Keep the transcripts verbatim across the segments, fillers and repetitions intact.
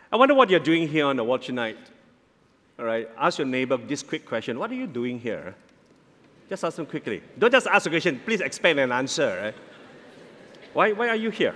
I wonder what you're doing here on the watch night. All right, ask your neighbor this quick question. What are you doing here? Just ask them quickly. Don't just ask a question. Please expect an answer. Right? Why, why are you here?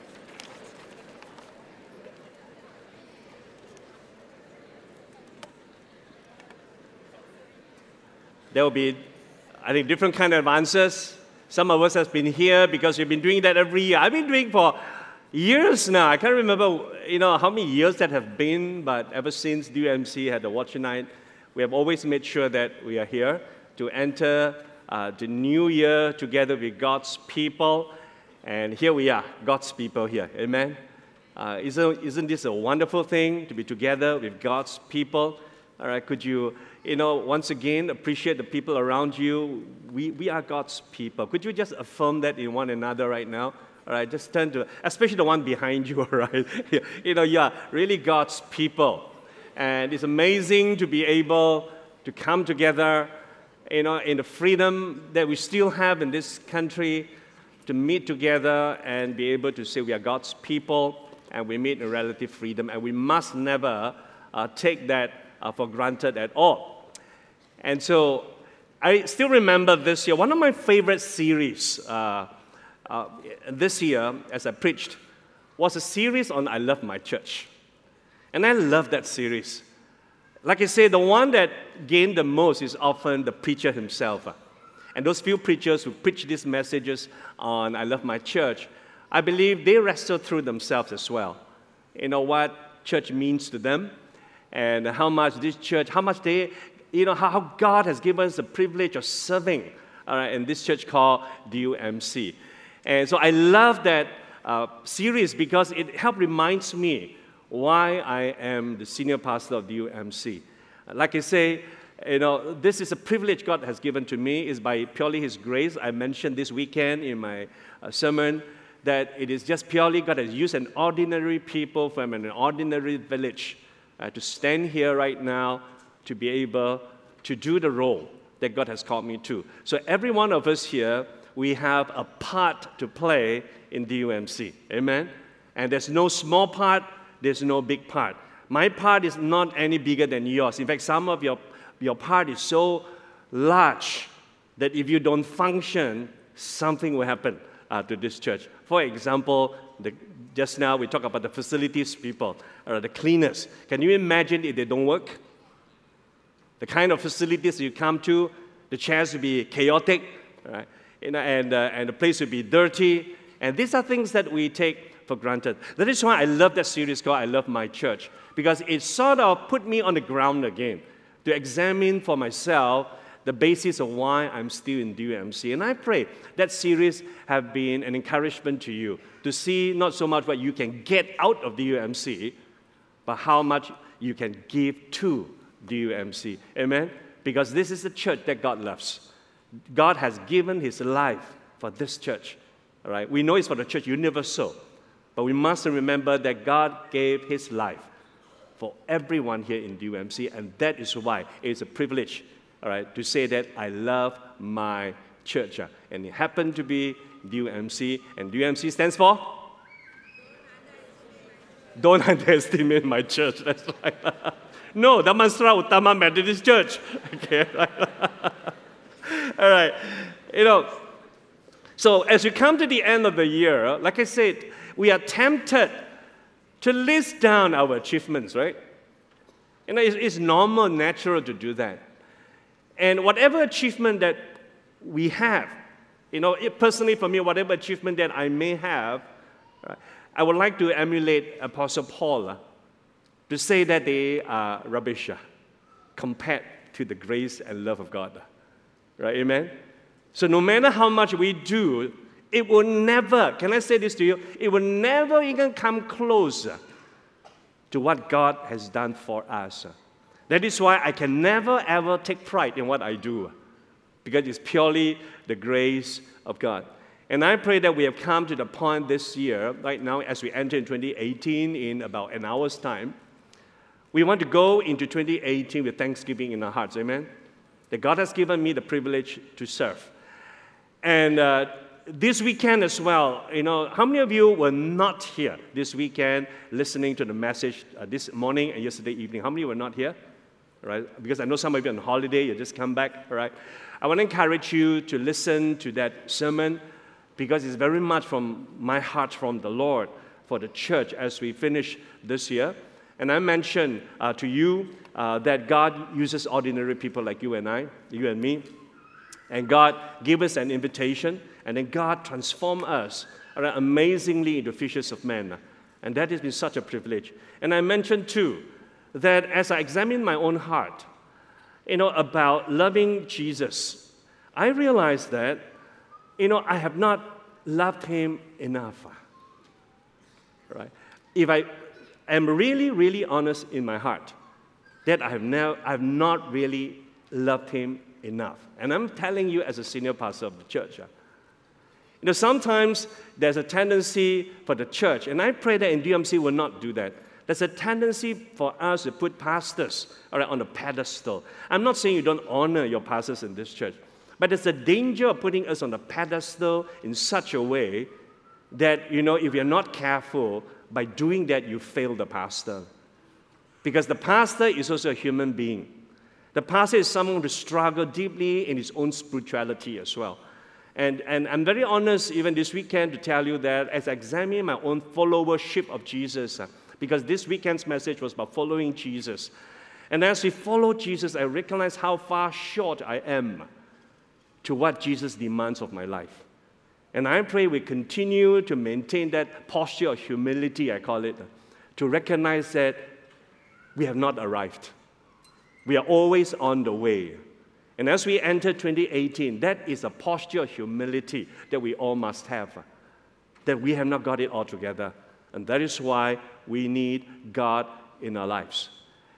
There will be, I think, different kind of answers. Some of us have been here because we've been doing that every year. I've been doing for years now. I can't remember, you know, how many years that have been, but ever since D U M C had the Watch Night, we have always made sure that we are here to enter uh, the new year together with God's people. And here we are, God's people here. Amen. Uh, isn't, isn't this a wonderful thing to be together with God's people? All right, could you, you know, once again appreciate the people around you? We, we are God's people. Could you just affirm that in one another right now? All right, just turn to, especially the one behind you, all right? You know, you are really God's people. And it's amazing to be able to come together, you know, in the freedom that we still have in this country, to meet together and be able to say we are God's people and we meet in relative freedom. And we must never uh, take that uh, for granted at all. And so I still remember this year, one of my favorite series uh, uh, this year as I preached was a series on I Love My Church. And I love that series. Like I say, the one that gained the most is often the preacher himself. And those few preachers who preach these messages on I Love My Church, I believe they wrestle through themselves as well. You know what church means to them and how much this church, how much they, you know, how, how God has given us the privilege of serving all right, in this church called D U M C. And so I love that uh, series because it helped reminds me why I am the senior pastor of D U M C. Like I say, you know, this is a privilege God has given to me. It's by purely His grace. I mentioned this weekend in my uh, sermon that it is just purely God has used an ordinary people from an ordinary village uh, to stand here right now to be able to do the role that God has called me to. So every one of us here, we have a part to play in D U M C. Amen? And there's no small part, there's no big part. My part is not any bigger than yours. In fact, some of your, your part is so large that if you don't function, something will happen uh, to this church. For example, the, just now we talk about the facilities people, or the cleaners. Can you imagine if they don't work? The kind of facilities you come to, the chairs will be chaotic, right? You know, and, uh, and the place will be dirty. And these are things that we take for granted. That is why I love that series called I Love My Church, because it sort of put me on the ground again to examine for myself the basis of why I'm still in D U M C. And I pray that series have been an encouragement to you to see not so much what you can get out of D U M C, but how much you can give to D U M C. Amen? Because this is the church that God loves. God has given His life for this church. All right? We know it's for the church universal, but we must remember that God gave His life for everyone here in D U M C, and that is why it's a privilege, all right, to say that I love my church. And it happened to be D U M C, and D U M C stands for? Don't underestimate my church. That's right. No, Damansara Uttama Methodist Church. Okay. All right. You know, so as we come to the end of the year, like I said, we are tempted to list down our achievements, right? You know, it's, it's normal, natural to do that. And whatever achievement that we have, you know, it, personally for me, whatever achievement that I may have, right, I would like to emulate Apostle Paul uh, to say that they are rubbish uh, compared to the grace and love of God. Uh, right, amen? So no matter how much we do, it will never, can I say this to you? It will never even come close to what God has done for us. That is why I can never ever take pride in what I do, because it's purely the grace of God. And I pray that we have come to the point this year, right now, as we enter in twenty eighteen in about an hour's time, we want to go into twenty eighteen with thanksgiving in our hearts, amen? That God has given me the privilege to serve. And uh, this weekend as well, you know, how many of you were not here this weekend listening to the message uh, this morning and yesterday evening? How many were not here? Right? Because I know some of you on holiday, you just come back, all right? I want to encourage you to listen to that sermon because it's very much from my heart from the Lord for the church as we finish this year. And I mentioned uh, to you uh, that God uses ordinary people like you and I, you and me, and God gave us an invitation, and then God transformed us all right, amazingly into fishers of men. And that has been such a privilege. And I mentioned too, that as I examine my own heart, you know, about loving Jesus, I realized that, you know, I have not loved him enough. Right? If I am really, really honest in my heart, that I have now, I have not really loved him enough. And I'm telling you as a senior pastor of the church. You know, sometimes there's a tendency for the church, and I pray that in D M C will not do that. There's a tendency for us to put pastors all right, on a pedestal. I'm not saying you don't honor your pastors in this church, but there's a danger of putting us on a pedestal in such a way that, you know, if you're not careful, by doing that, you fail the pastor. Because the pastor is also a human being. The pastor is someone who struggles deeply in his own spirituality as well. And, and I'm very honest even this weekend to tell you that as I examine my own followership of Jesus, uh, because this weekend's message was about following Jesus. And as we follow Jesus, I recognize how far short I am to what Jesus demands of my life. And I pray we continue to maintain that posture of humility, I call it, to recognize that we have not arrived. We are always on the way. And as we enter twenty eighteen, that is a posture of humility that we all must have, that we have not got it all together. And that is why we need God in our lives.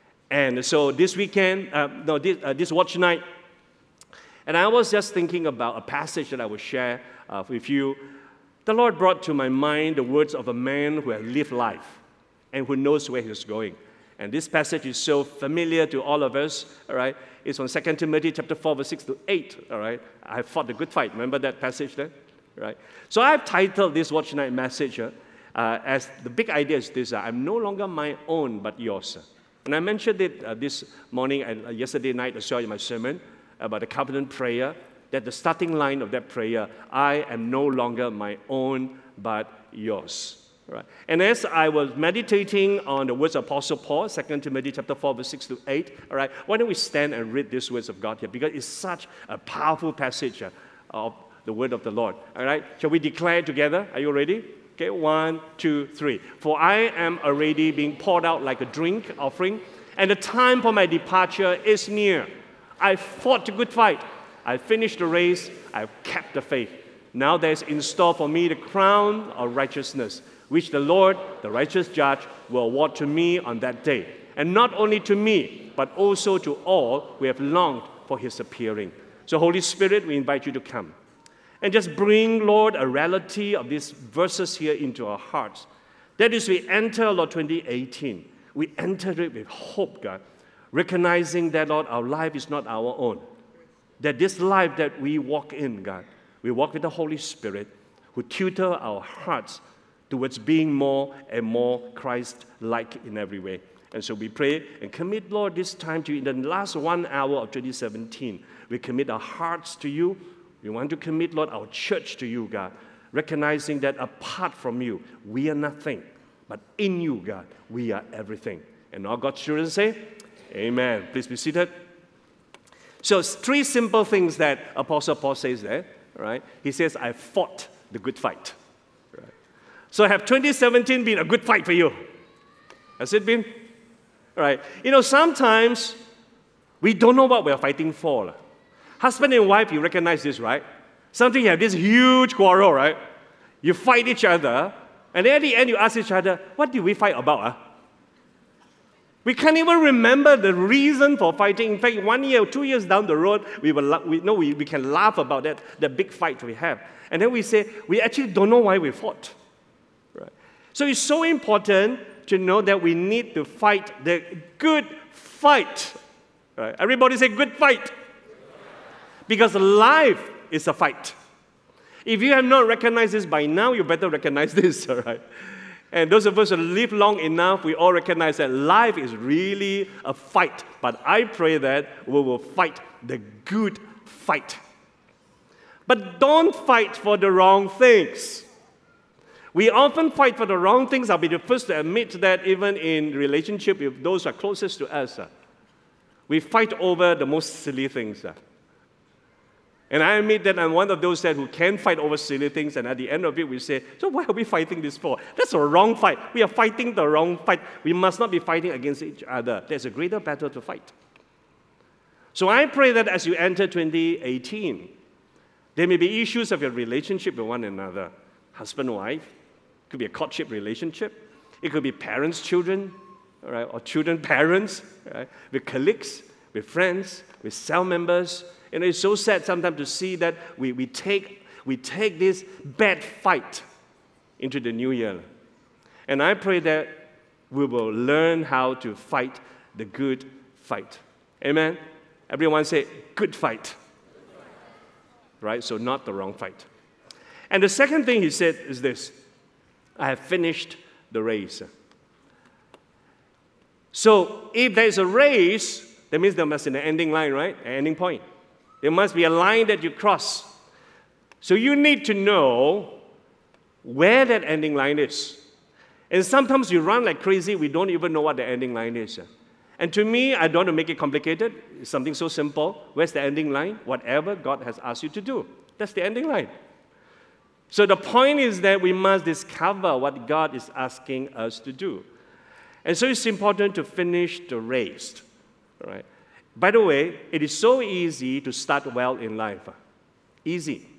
And so this weekend, uh, no, this, uh, this watch night, and I was just thinking about a passage that I will share uh, with you. The Lord brought to my mind the words of a man who has lived life and who knows where he's going. And this passage is so familiar to all of us, all right? It's from Second Timothy chapter four, verse six to eight, all right? I fought the good fight. Remember that passage there? Right? So I've titled this watch night message uh, uh, as the big idea is this, uh, I'm no longer my own, but yours. And I mentioned it uh, this morning and uh, yesterday night as well in my sermon about the covenant prayer, that the starting line of that prayer, I am no longer my own, but yours. Right. And as I was meditating on the words of Apostle Paul, Second Timothy chapter four, verse six to eight, all right, why don't we stand and read these words of God here? Because it's such a powerful passage uh, of the word of the Lord. All right, shall we declare it together? Are you ready? Okay, one, two, three. For I am already being poured out like a drink offering, and the time for my departure is near. I fought the good fight. I finished the race. I've kept the faith. Now there's in store for me the crown of righteousness, which the Lord, the righteous judge, will award to me on that day. And not only to me, but also to all who have longed for his appearing. So Holy Spirit, we invite you to come. And just bring, Lord, a reality of these verses here into our hearts. That is, we enter, Lord, twenty eighteen. We enter it with hope, God, recognizing that, Lord, our life is not our own. That this life that we walk in, God, we walk with the Holy Spirit who tutor our hearts towards being more and more Christ-like in every way. And so we pray and commit, Lord, this time to you. In the last one hour of twenty seventeen, we commit our hearts to you. We want to commit, Lord, our church to you, God, recognizing that apart from you, we are nothing. But in you, God, we are everything. And all God's children say, amen. Please be seated. So three simple things that Apostle Paul says there, right? He says, I fought the good fight. Right? So have twenty seventeen been a good fight for you? Has it been? Right. You know, sometimes we don't know what we're fighting for. Husband and wife, you recognize this, right? Sometimes you have this huge quarrel, right? You fight each other, and then at the end you ask each other, what did we fight about? Huh? We can't even remember the reason for fighting. In fact, one year or two years down the road, we, will, we know we, we can laugh about that, the big fight we have. And then we say, we actually don't know why we fought. Right? So it's so important to know that we need to fight the good fight. Right? Everybody say good fight. Because life is a fight. If you have not recognized this by now, you better recognize this, all right? And those of us who live long enough, we all recognize that life is really a fight. But I pray that we will fight the good fight. But don't fight for the wrong things. We often fight for the wrong things. I'll be the first to admit that even in relationship with those who are closest to us. Uh, we fight over the most silly things. Uh. And I admit that I'm one of those that who can fight over silly things, and at the end of it we say, so why are we fighting this for? That's a wrong fight. We are fighting the wrong fight. We must not be fighting against each other. There's a greater battle to fight. So I pray that as you enter twenty eighteen, there may be issues of your relationship with one another. Husband, wife, it could be a courtship relationship. It could be parents, children, all right, or children, parents, right, with colleagues, with friends, with cell members. You know, it's so sad sometimes to see that we, we, take, we take this bad fight into the new year. And I pray that we will learn how to fight the good fight. Amen? Everyone say, good fight. Right? So not the wrong fight. And the second thing he said is this: I have finished the race. So if there is a race, that means there must be an ending line, right? An ending point. There must be a line that you cross. So you need to know where that ending line is. And sometimes you run like crazy, we don't even know what the ending line is. And to me, I don't want to make it complicated. It's something so simple. Where's the ending line? Whatever God has asked you to do. That's the ending line. So the point is that we must discover what God is asking us to do. And so it's important to finish the race. All right? By the way, it is so easy to start well in life. Easy.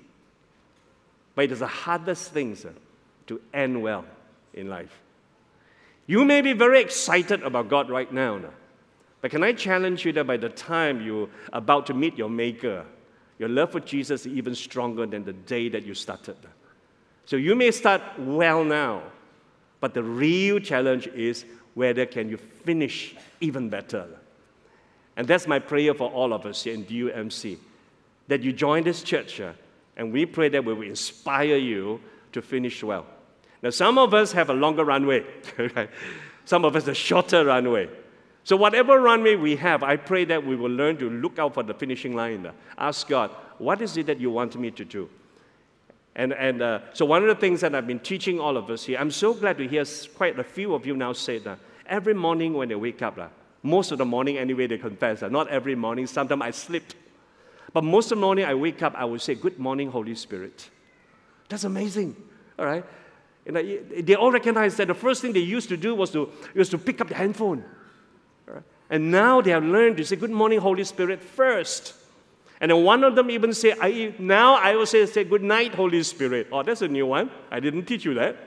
But it is the hardest thing to end well in life. You may be very excited about God right now, but can I challenge you that by the time you're about to meet your Maker, your love for Jesus is even stronger than the day that you started. So you may start well now, but the real challenge is whether can you finish even better. And that's my prayer for all of us here in D U M C, that you join this church, uh, and we pray that we will inspire you to finish well. Now, some of us have a longer runway. Right? Some of us a shorter runway. So whatever runway we have, I pray that we will learn to look out for the finishing line. Uh, ask God, what is it that you want me to do? And, and uh, so one of the things that I've been teaching all of us here, I'm so glad to hear quite a few of you now say that every morning when they wake up, uh, most of the morning anyway, they confess. Not every morning. Sometimes I sleep. But most of the morning I wake up, I will say, good morning, Holy Spirit. That's amazing. All right? You know, they all recognize that the first thing they used to do was to, was to pick up the handphone. All right? And now they have learned to say, good morning, Holy Spirit, first. And then one of them even say, I, now I will say, say, good night, Holy Spirit. Oh, that's a new one. I didn't teach you that.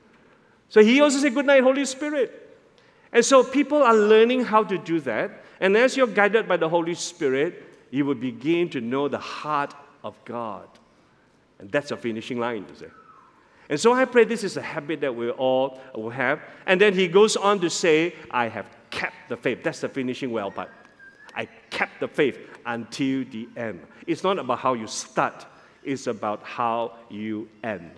So he also said, good night, Holy Spirit. And so people are learning how to do that. And as you're guided by the Holy Spirit, you will begin to know the heart of God. And that's a finishing line, you see. And so I pray this is a habit that we all will have. And then he goes on to say, I have kept the faith. That's the finishing well part. I kept the faith until the end. It's not about how you start. It's about how you end.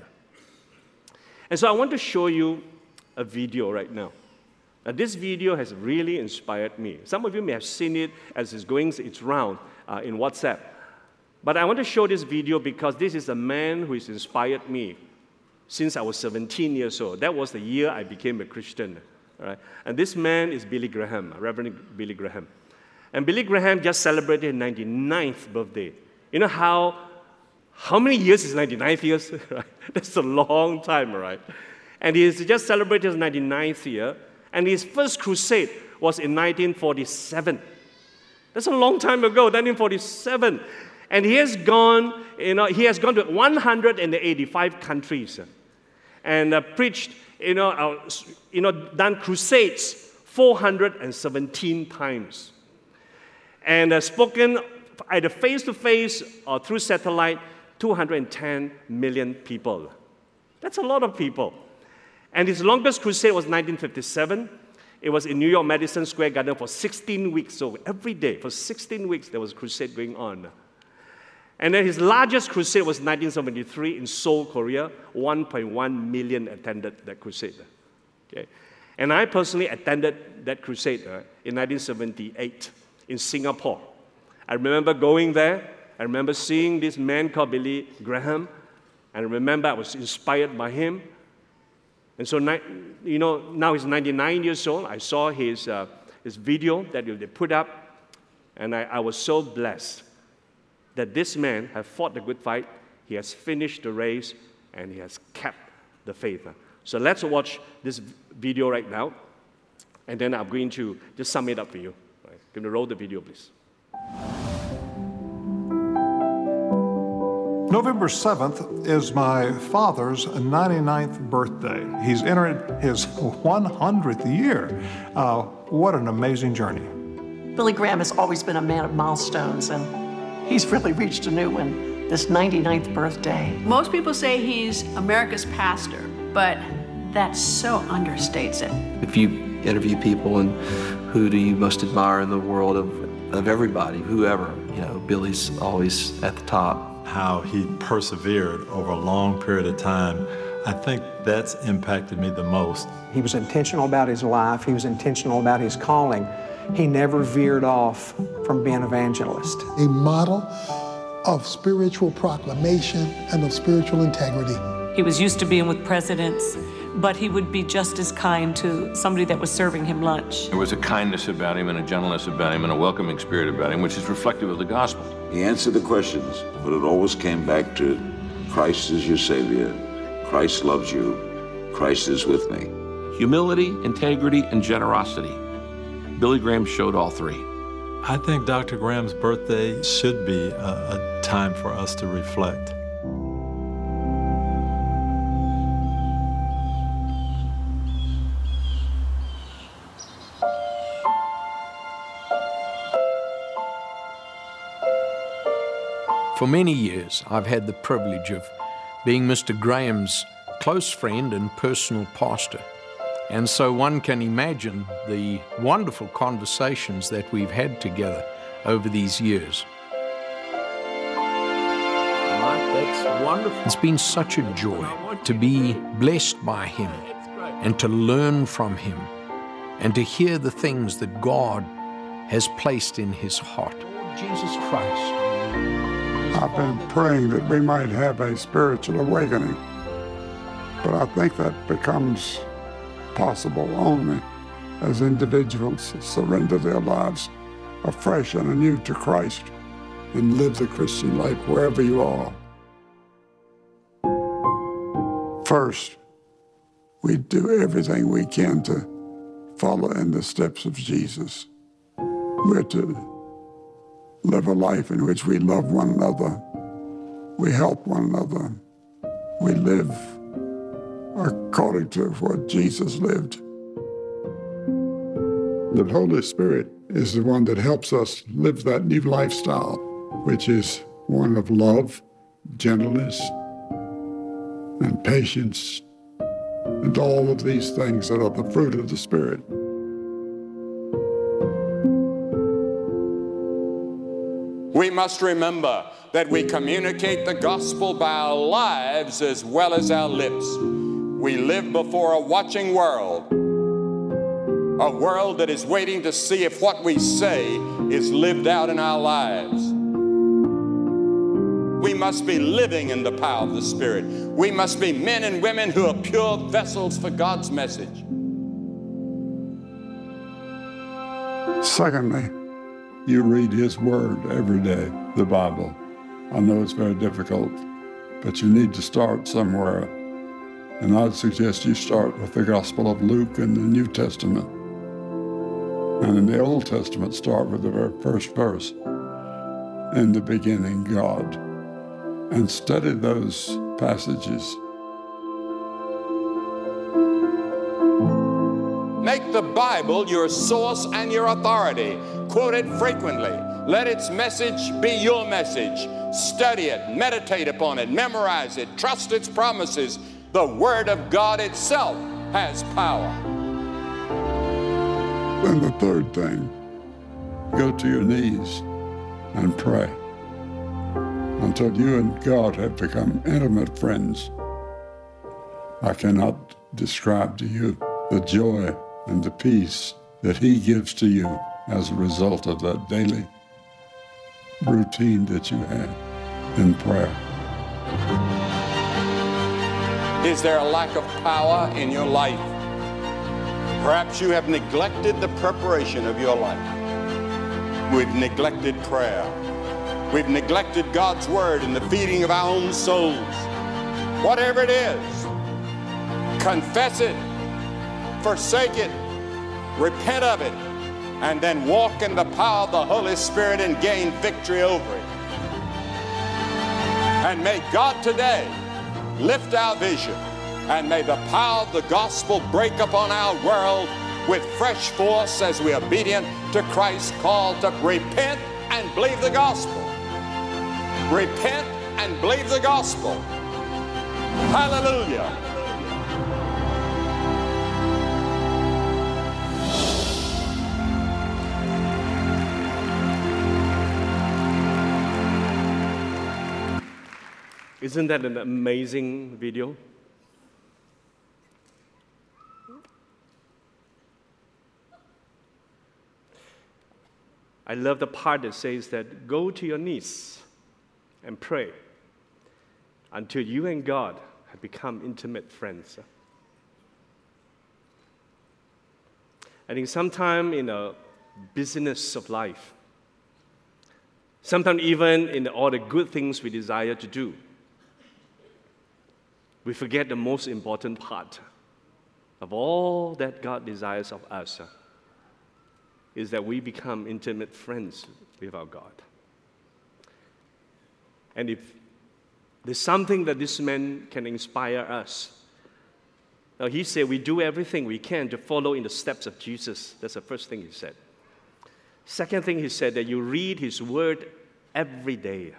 And so I want to show you a video right now. Now, this video has really inspired me. Some of you may have seen it as it's going its round uh, in WhatsApp. But I want to show this video because this is a man who has inspired me since I was seventeen years old. That was the year I became a Christian. All right? And this man is Billy Graham, Reverend Billy Graham. And Billy Graham just celebrated his ninety-ninth birthday. You know how, how many years is ninety-nine years? Right? That's a long time, right? And he has just celebrated his ninety-ninth year. And his first crusade was in nineteen forty-seven. That's a long time ago, nineteen forty-seven. And he has gone, you know, he has gone to one hundred eighty-five countries and uh, preached, you know, uh, you know, done crusades four hundred seventeen times. And uh, spoken either face-to-face or through satellite, two hundred ten million people. That's a lot of people. And his longest crusade was nineteen fifty-seven. It was in New York, Madison Square Garden for sixteen weeks. So every day, for sixteen weeks, there was a crusade going on. And then his largest crusade was nineteen seventy-three in Seoul, Korea. one point one million attended that crusade. Okay? And I personally attended that crusade uh, in nineteen seventy-eight in Singapore. I remember going there. I remember seeing this man called Billy Graham. And I remember I was inspired by him. And so, you know, now he's ninety-nine years old. I saw his, uh, his video that they put up. And I, I was so blessed that this man has fought the good fight, he has finished the race, and he has kept the faith. So let's watch this video right now, and then I'm going to just sum it up for you. Right. Can you roll the video, please? November seventh is my father's ninety-ninth birthday. He's entered his one hundredth year. Uh, what an amazing journey. Billy Graham has always been a man of milestones, and he's really reached a new one this ninety-ninth birthday. Most people say he's America's pastor, but that so understates it. If you interview people and who do you most admire in the world of, of everybody, whoever, you know, Billy's always at the top. How he persevered over a long period of time, I think that's impacted me the most. He was intentional about his life. He was intentional about his calling. He never veered off from being an evangelist. A model of spiritual proclamation and of spiritual integrity. He was used to being with presidents, but he would be just as kind to somebody that was serving him lunch. There was a kindness about him and a gentleness about him and a welcoming spirit about him, which is reflective of the gospel. He answered the questions, but it always came back to Christ is your Savior. Christ loves you. Christ is with me. Humility, integrity, and generosity. Billy Graham showed all three. I think Doctor Graham's birthday should be a, a time for us to reflect. For many years, I've had the privilege of being Mister Graham's close friend and personal pastor. And so one can imagine the wonderful conversations that we've had together over these years. That's wonderful. It's been such a joy to be blessed by him and to learn from him and to hear the things that God has placed in his heart. Lord Jesus Christ. I've been praying that we might have a spiritual awakening, but I think that becomes possible only as individuals surrender their lives afresh and anew to Christ and live the Christian life wherever you are. First, we do everything we can to follow in the steps of Jesus. We're to live a life in which we love one another, we help one another, we live according to what Jesus lived. The Holy Spirit is the one that helps us live that new lifestyle, which is one of love, gentleness, and patience, and all of these things that are the fruit of the Spirit. We must remember that we communicate the gospel by our lives as well as our lips. We live before a watching world, a world that is waiting to see if what we say is lived out in our lives. We must be living in the power of the Spirit. We must be men and women who are pure vessels for God's message. Secondly, you read His Word every day, the Bible. I know it's very difficult, but you need to start somewhere. And I'd suggest you start with the Gospel of Luke in the New Testament. And in the Old Testament, start with the very first verse. In the beginning, God. And study those passages. Make the Bible your source and your authority. Quote it frequently. Let its message be your message. Study it, meditate upon it, memorize it, trust its promises. The Word of God itself has power. And the third thing, go to your knees and pray. until you and God have become intimate friends. I cannot describe to you the joy and the peace that He gives to you as a result of that daily routine that you have in prayer. Is there a lack of power in your life? Perhaps you have neglected the preparation of your life. We've neglected prayer. We've neglected God's Word and the feeding of our own souls. Whatever it is, confess it, forsake it, repent of it, and then walk in the power of the Holy Spirit and gain victory over it. And may God today lift our vision, and may the power of the gospel break upon our world with fresh force as we are obedient to Christ's call to repent and believe the gospel. Repent and believe the gospel. Hallelujah. Isn't that an amazing video? I love the part that says that go to your knees and pray until you and God have become intimate friends. I think sometime in the busyness of life, sometimes even in all the good things we desire to do, we forget the most important part of all that God desires of us uh, is that we become intimate friends with our God. And if there's something that this man can inspire us, now he said we do everything we can to follow in the steps of Jesus. That's the first thing he said. Second thing he said, that you read his word every day.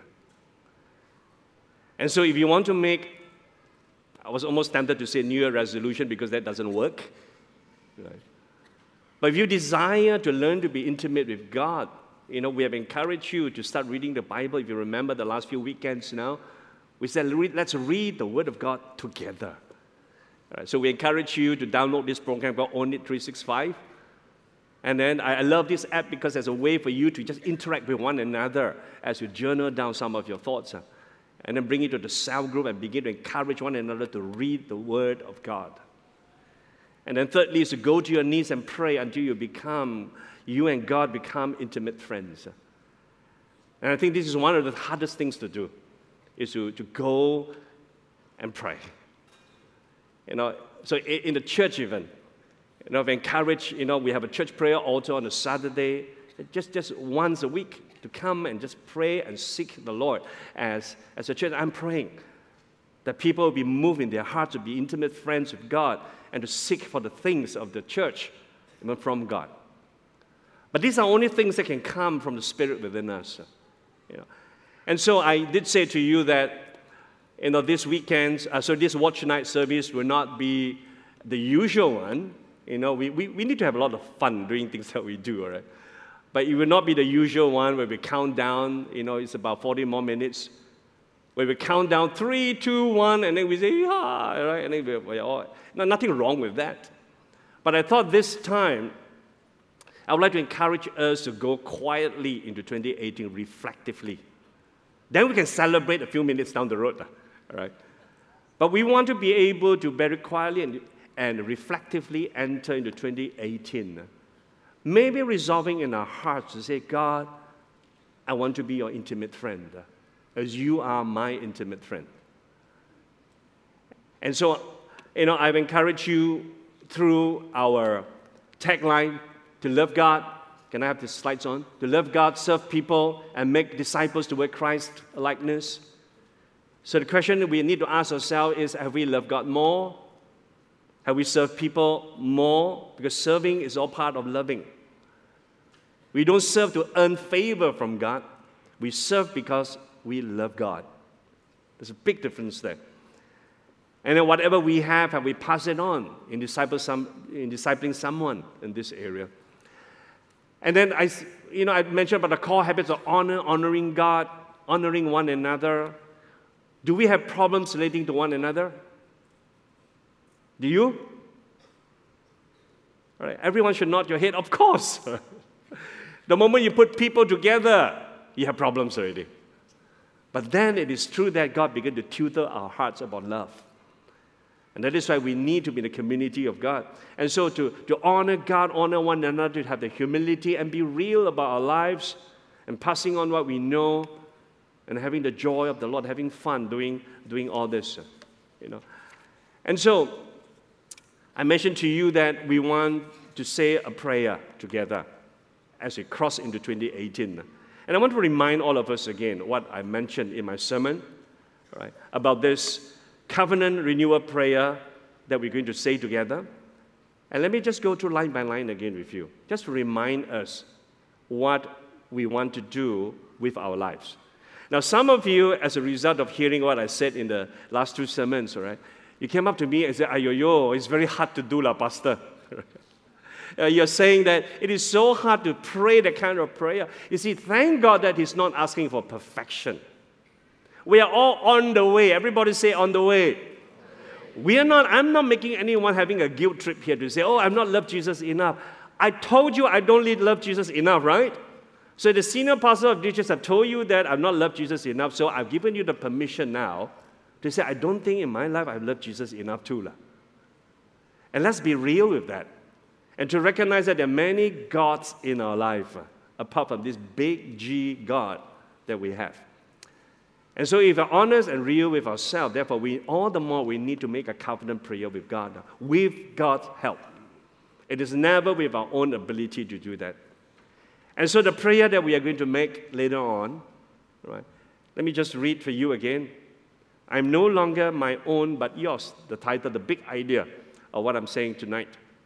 And so if you want to make, I was almost tempted to say New Year resolution because that doesn't work. Right? But if you desire to learn to be intimate with God, you know, we have encouraged you to start reading the Bible. If you remember the last few weekends now, we said, let's read the Word of God together. All right, so we encourage you to download this program called Own It three sixty-five. And then I, I love this app because there's a way for you to just interact with one another as you journal down some of your thoughts. Uh, and then bring it to the cell group and begin to encourage one another to read the Word of God. And then thirdly is to go to your knees and pray until you become, you and God become intimate friends. And I think this is one of the hardest things to do, is to, to go and pray. You know, so in the church even, you know, we encourage, you know, we have a church prayer altar on a Saturday, just, just once a week, to come and just pray and seek the Lord. As, as a church, I'm praying that people will be moved in their hearts to be intimate friends with God and to seek for the things of the church, you know, from God. But these are only things that can come from the Spirit within us. You know. And so I did say to you that, you know, this weekend, uh, so this watch night service will not be the usual one. You know, we, we, we need to have a lot of fun doing things that we do, all right? But it will not be the usual one where we count down, you know, it's about forty more minutes, where we count down three, two, one, and then we say, yeah, right? And then we're, we're all, no, nothing wrong with that. But I thought this time, I would like to encourage us to go quietly into twenty eighteen, reflectively. Then we can celebrate a few minutes down the road, all right? But we want to be able to very quietly and, and reflectively enter into twenty eighteen. Maybe resolving in our hearts to say, God, I want to be your intimate friend, as you are my intimate friend. And so, you know, I've encouraged you through our tagline, to love God. Can I have the slides on? To love God, serve people, and make disciples to wear Christ likeness. So the question that we need to ask ourselves is, have we loved God more? Have we served people more? Because serving is all part of loving. We don't serve to earn favor from God. We serve because we love God. There's a big difference there. And then whatever we have, have we passed it on in, disciple some, in discipling someone in this area? And then I, you know, I mentioned about the core habits of honor, honoring God. honoring one another? Do we have problems relating to one another? Do you? All right, everyone should nod your head, of course. The moment you put people together, you have problems already. But then it is true that God began to tutor our hearts about love. And that is why we need to be in the community of God. And so to, to honor God, honor one another, to have the humility and be real about our lives and passing on what we know and having the joy of the Lord, having fun doing, doing all this. You know. And so I mentioned to you that we want to say a prayer together as we cross into twenty eighteen. And I want to remind all of us again what I mentioned in my sermon, right, about this covenant renewal prayer that we're going to say together. And let me just go through line by line again with you, just to remind us what we want to do with our lives. Now, some of you, as a result of hearing what I said in the last two sermons, all right, you came up to me and said, "Ayo, yo, it's very hard to do, la, Pastor." Uh, you're saying that it is so hard to pray that kind of prayer. You see, thank God that He's not asking for perfection. We are all on the way. Everybody say on the way. We are not, I'm not making anyone having a guilt trip here to say, "Oh, I've not loved Jesus enough." I told you I don't love Jesus enough, right? So the senior pastor of D J S have told you that I've not loved Jesus enough, so I've given you the permission now to say, I don't think in my life I've loved Jesus enough too. La. And let's be real with that. And to recognize that there are many gods in our life, uh, apart from this big G God that we have. And so if we're honest and real with ourselves, therefore, we all the more we need to make a covenant prayer with God, uh, with God's help. It is never with our own ability to do that. And so the prayer that we are going to make later on, right? Let me just read for you again. I'm no longer my own, but yours. The title, the big idea of what I'm saying tonight.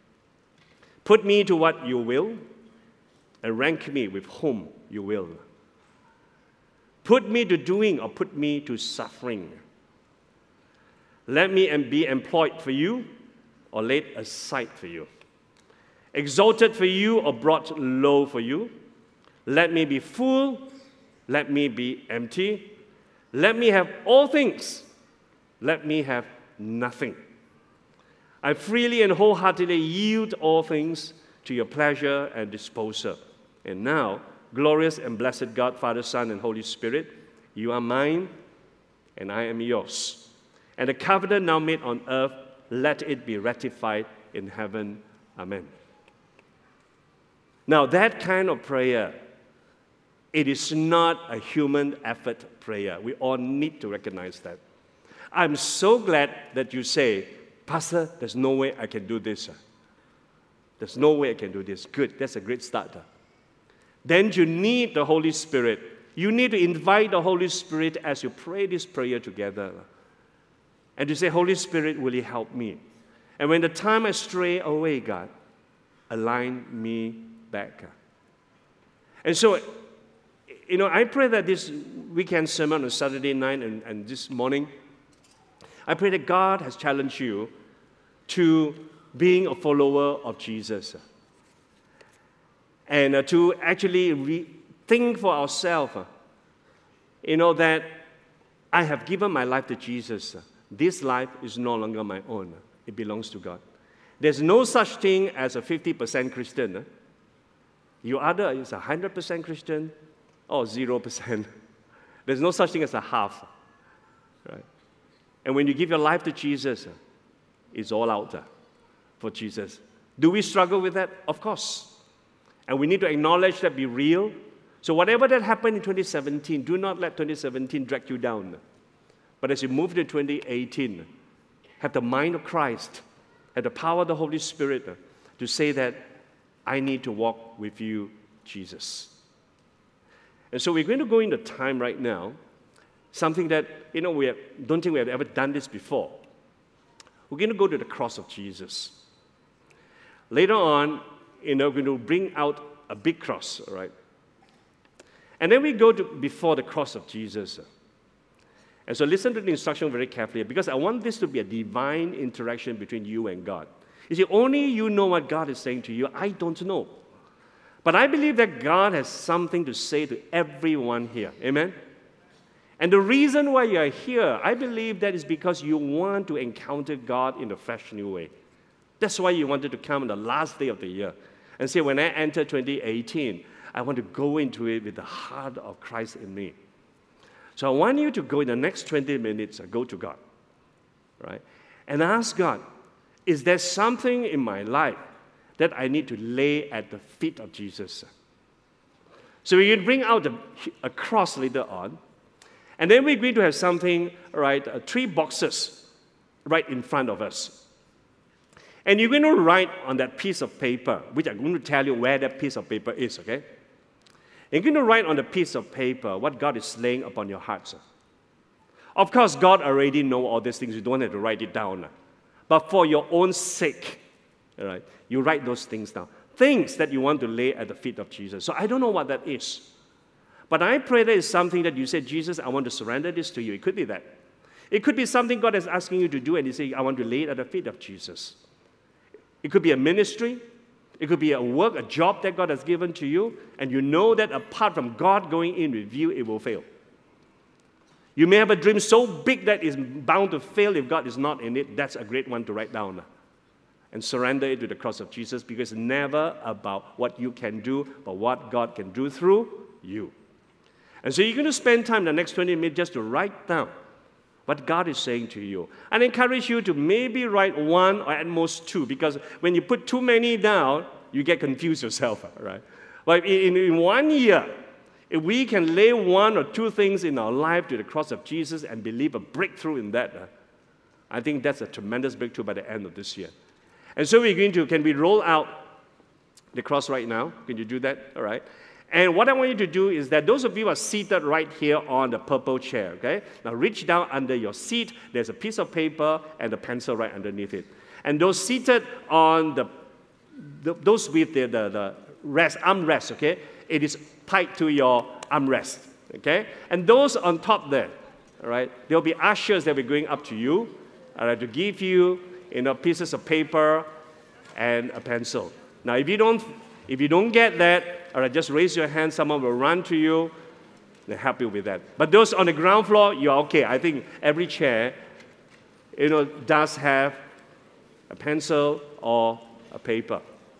Put me to what you will, and rank me with whom you will. Put me to doing or put me to suffering. Let me be employed for you or laid aside for you. Exalted for you or brought low for you. Let me be full. Let me be empty. Let me have all things. Let me have nothing. I freely and wholeheartedly yield all things to your pleasure and disposal. And now, glorious and blessed God, Father, Son, and Holy Spirit, you are mine, and I am yours. And the covenant now made on earth, let it be ratified in heaven. Amen. Now, that kind of prayer, it is not a human effort prayer. We all need to recognize that. I'm so glad that you say, "Pastor, there's no way I can do this. There's no way I can do this." Good, that's a great start. Then you need the Holy Spirit. You need to invite the Holy Spirit as you pray this prayer together. And to say, "Holy Spirit, will you help me? And when the time I stray away, God, align me back." And so, you know, I pray that this weekend sermon on Saturday night and, and this morning, I pray that God has challenged you to being a follower of Jesus. And uh, to actually re- think for ourselves, uh, you know, that I have given my life to Jesus. This life is no longer my own. It belongs to God. There's no such thing as a fifty percent Christian. Uh. You either is a one hundred percent Christian or zero percent. There's no such thing as a half. Right? And when you give your life to Jesus, it's all out there for Jesus. Do we struggle with that? Of course. And we need to acknowledge that, be real. So whatever that happened in twenty seventeen, do not let twenty seventeen drag you down. But as you move to twenty eighteen, have the mind of Christ, have the power of the Holy Spirit to say that I need to walk with you, Jesus. And so we're going to go into time right now, something that, you know, we have, don't think we have ever done this before. We're going to go to the cross of Jesus. Later on, you know, we're going to bring out a big cross, all right? And then we go to before the cross of Jesus. And so listen to the instruction very carefully, because I want this to be a divine interaction between you and God. You see, only you know what God is saying to you. I don't know. But I believe that God has something to say to everyone here. Amen? And the reason why you are here, I believe that is because you want to encounter God in a fresh new way. That's why you wanted to come on the last day of the year and say, when I enter twenty eighteen, I want to go into it with the heart of Christ in me. So I want you to go in the next twenty minutes, go to God, right? And ask God, is there something in my life that I need to lay at the feet of Jesus? So we can bring out the, a cross later on, and then we're going to have something, right, uh, three boxes right in front of us. And you're going to write on that piece of paper, which I'm going to tell you where that piece of paper is, okay? You're going to write on the piece of paper what God is laying upon your heart. Sir. Of course, God already knows all these things. You don't have to write it down. But for your own sake, all right, you write those things down. Things that you want to lay at the feet of Jesus. So I don't know what that is. But I pray that is something that you say, Jesus, I want to surrender this to you. It could be that. It could be something God is asking you to do, and you say, I want to lay it at the feet of Jesus. It could be a ministry. It could be a work, a job that God has given to you, and you know that apart from God going in with you, it will fail. You may have a dream so big that it's bound to fail if God is not in it. That's a great one to write down. And surrender it to the cross of Jesus, because it's never about what you can do, but what God can do through you. And so you're going to spend time the next twenty minutes just to write down what God is saying to you. And I encourage you to maybe write one or at most two, because when you put too many down, you get confused yourself, right? But in, in one year, if we can lay one or two things in our life to the cross of Jesus and believe a breakthrough in that, uh, I think that's a tremendous breakthrough by the end of this year. And so we're going to, can we roll out the cross right now? Can you do that? All right. And what I want you to do is that those of you who are seated right here on the purple chair, okay? Now reach down under your seat. There's a piece of paper and a pencil right underneath it. And those seated on the, the those with the, the, the rest, armrest, okay? It is tied to your armrest, okay? And those on top there, all right? There'll be ushers that will be going up to you, all right, to give you, you know, pieces of paper and a pencil. Now, if you don't, if you don't get that, all right, just raise your hand. Someone will run to you and help you with that. But those on the ground floor, you're okay. I think every chair, you know, does have a pencil or a paper.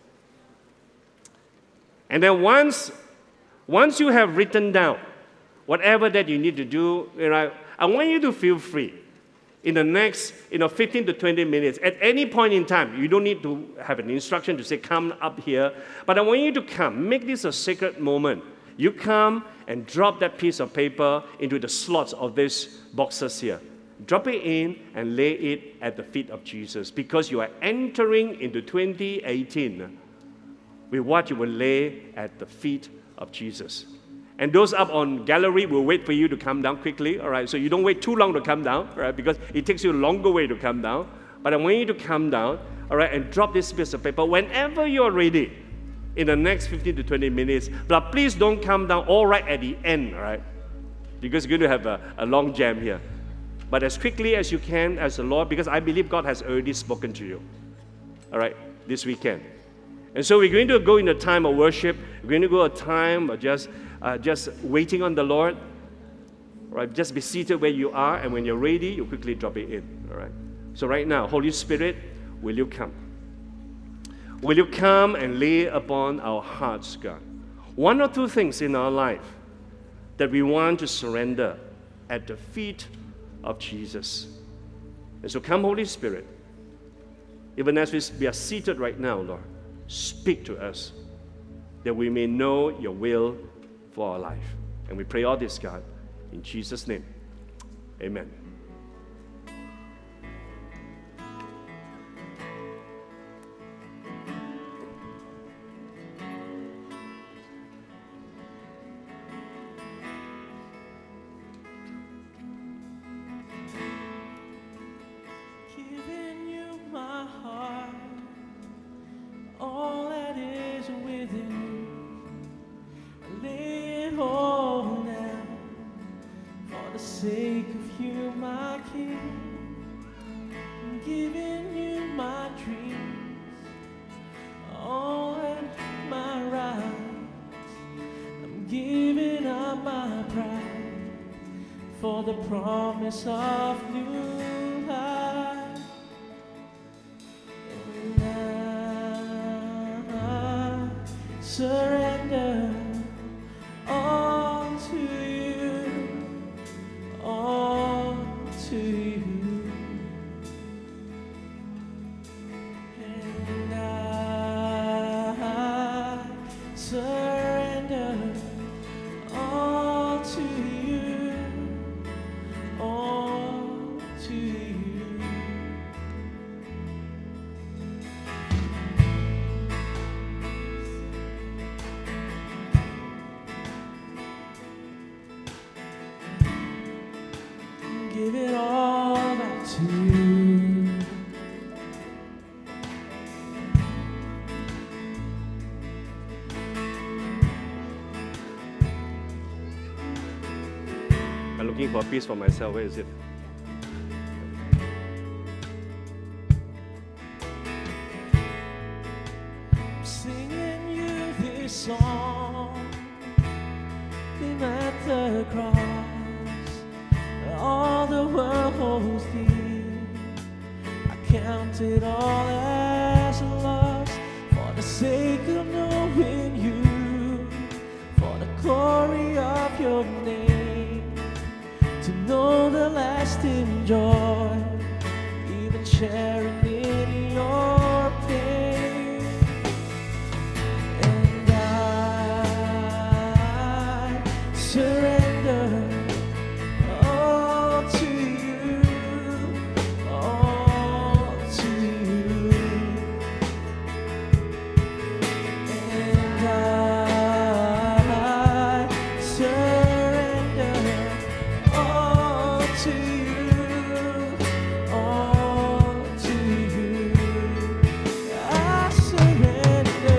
And then once, once you have written down whatever that you need to do, you know, I want you to feel free. In the next, you know, fifteen to twenty minutes, at any point in time, you don't need to have an instruction to say, come up here. But I want you to come. Make this a sacred moment. You come and drop that piece of paper into the slots of these boxes here. Drop it in and lay it at the feet of Jesus, because you are entering into twenty eighteen with what you will lay at the feet of Jesus. And those up on gallery will wait for you to come down quickly, all right? So you don't wait too long to come down, all right? Because it takes you a longer way to come down. But I want you to come down, all right, and drop this piece of paper whenever you're ready in the next fifteen to twenty minutes. But please don't come down all right at the end, all right? Because you're going to have a, a long jam here. But as quickly as you can as the Lord, because I believe God has already spoken to you, all right, this weekend. And so we're going to go in a time of worship. We're going to go a time of just... Uh, just waiting on the Lord, right? Just be seated where you are, and when you're ready, you quickly drop it in, all right? So right now, Holy Spirit, will you come? Will you come and lay upon our hearts, God, one or two things in our life that we want to surrender at the feet of Jesus? And so come, Holy Spirit, even as we are seated right now, Lord, speak to us that we may know your will for our life. And we pray all this, God, in Jesus' name. Amen. Giving you my heart, all that is within. Lay it all down for the sake of you, my King. I'm giving you my dreams, all and my rights. I'm giving up my pride for the promise of new life. And I surrender all to you, all to you. And I surrender all to you, all to you. Give it all back to you. I'm looking for peace for myself. Where is it? I'm singing you this song, been at the cross, all the world holds dear. I count it all as a loss for the sake of knowing you, for the glory of your name, to know the lasting joy, even sharing in your pain. And I surrender all to you, all to you. And I surrender all to you, all to you. I surrender.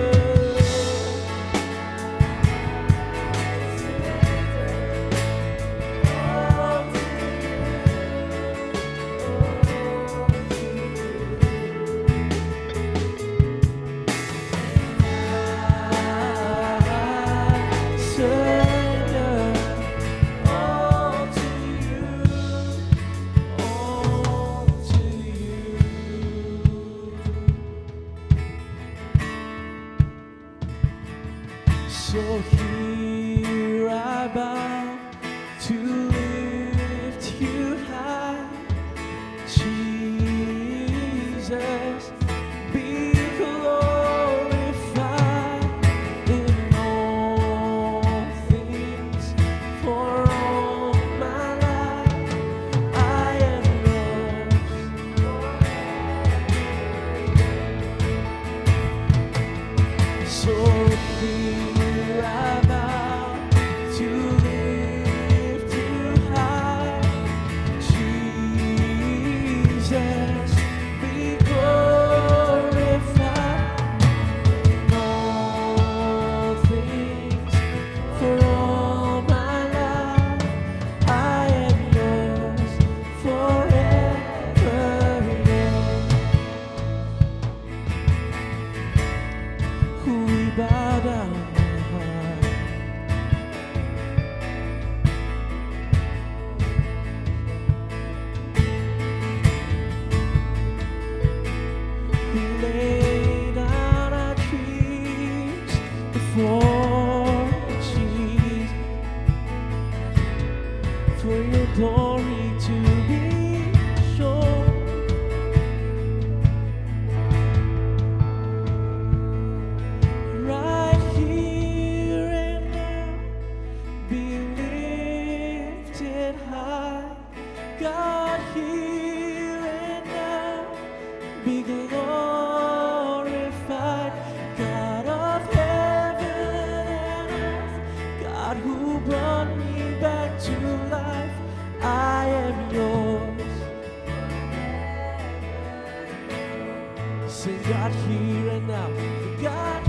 Surrender all to you, all to you. So here I bow to lift you high, Jesus, be glorified in all things. For all my life I am yours. So here I bow to lift you high, Jesus, be glorified in all things. For all my life I am yours, forever yours. Who we bow down behind. We lay down our dreams before Jesus, for your glory to be shown. Right here and now, be lifted high. God, here and now, be glorified. God of heaven and earth, God who brought me back to life, I am yours. Say God here and now, God.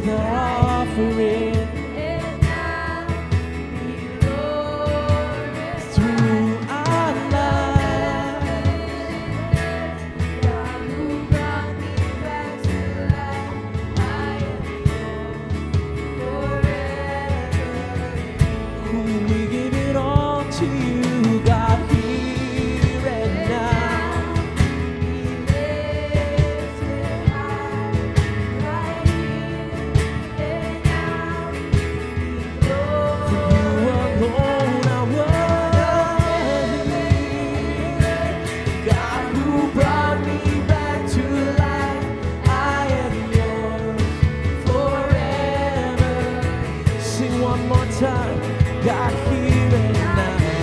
with our offering. Through our lives, we give it all to you, God, here and now. For you alone are worthy. God who brought me back to life, I am yours forever. Sing one more time, God, here and now.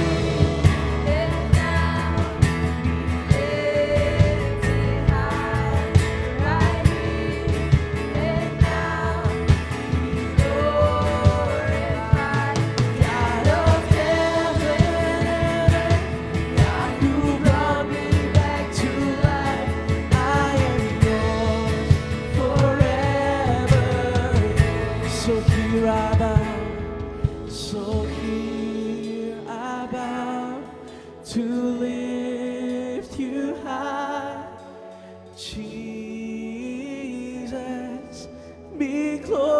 God of heaven, God who brought me back to life, I am yours forever. So here I bow, so here I bow to lift you high. Jesus, be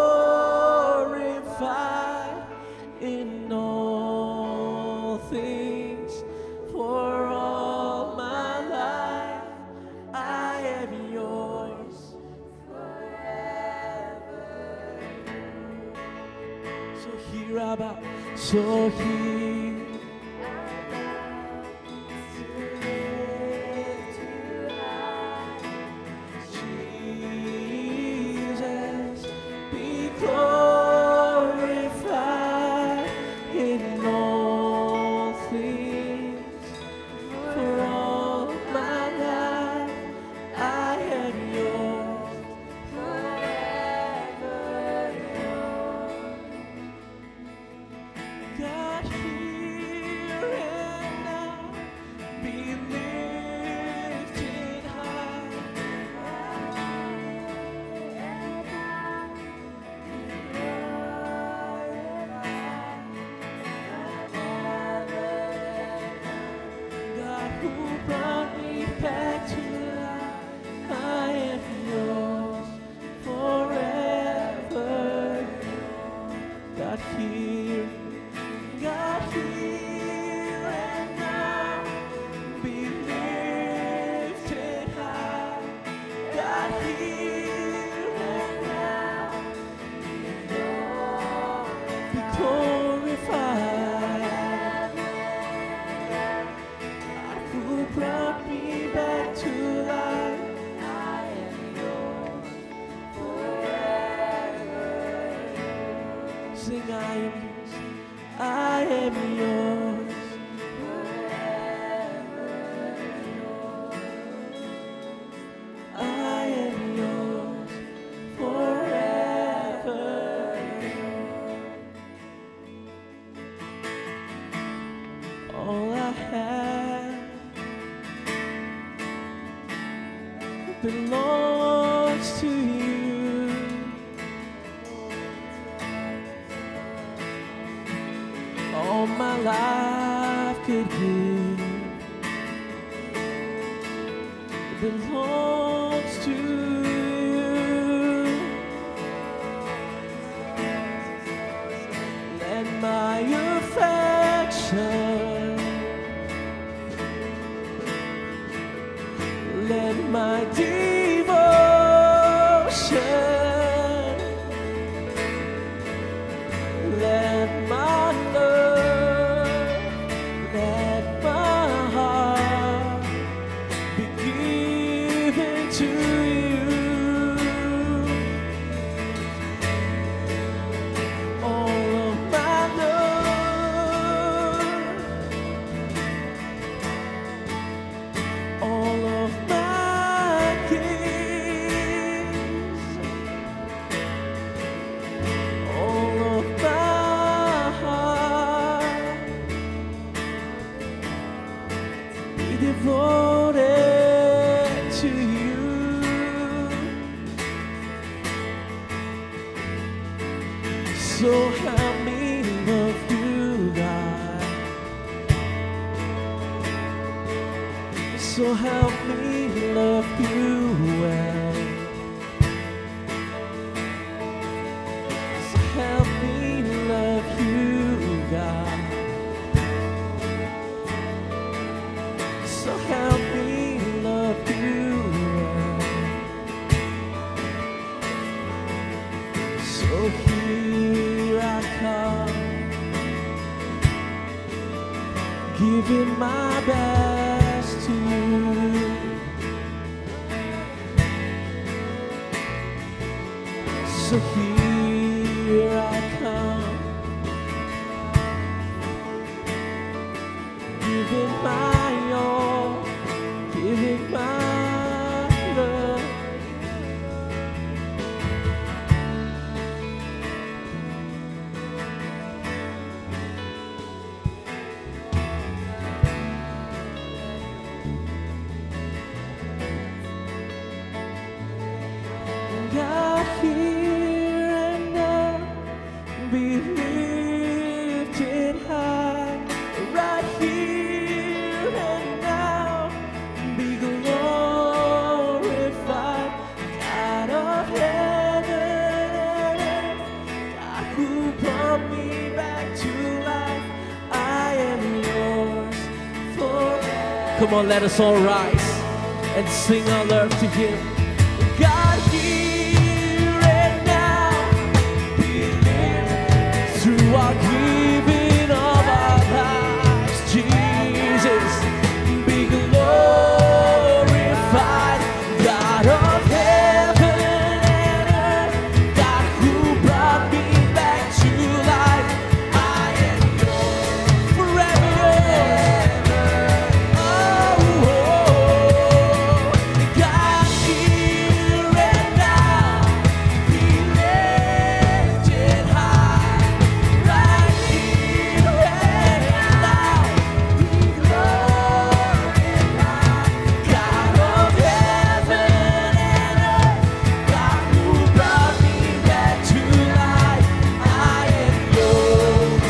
glorified in all things. For all my life, I am yours forever. So here I bow, so here. Jesus, be glorified in all things. For all my life, I am yours forever. God, here and now, be lifted high. God who brought me back to life, I am yours forever. God, here, God, here and now, be lifted high. God, here and now, be glorified. God who brought me back to life, I am yours forever. Sing, I am yours, I am yours forever. I am yours forever. All I have belongs to you. All my life could give belongs to you. Let my affection, let my devotion, let my love, let my So help me love you, God. So help me love you well. So help me love you, God. So help me love you well. So here I come, giving my best to you. So here I come, giving my all, giving my love. God, here and now, be lifted high. Right here and now, be glorified. God of heaven and earth, God who brought me back to life, I am yours forever. Come on, let us all rise and sing our love to Him. God, here and now, be lifted through our giving of our lives. Jesus, be glorified. God of heaven and earth, God who brought me back to life, I am yours forever. Oh, oh, God, here and now, be lifted high. Right here and now, be glorified. God of heaven and earth, God who brought me back to life, I am yours,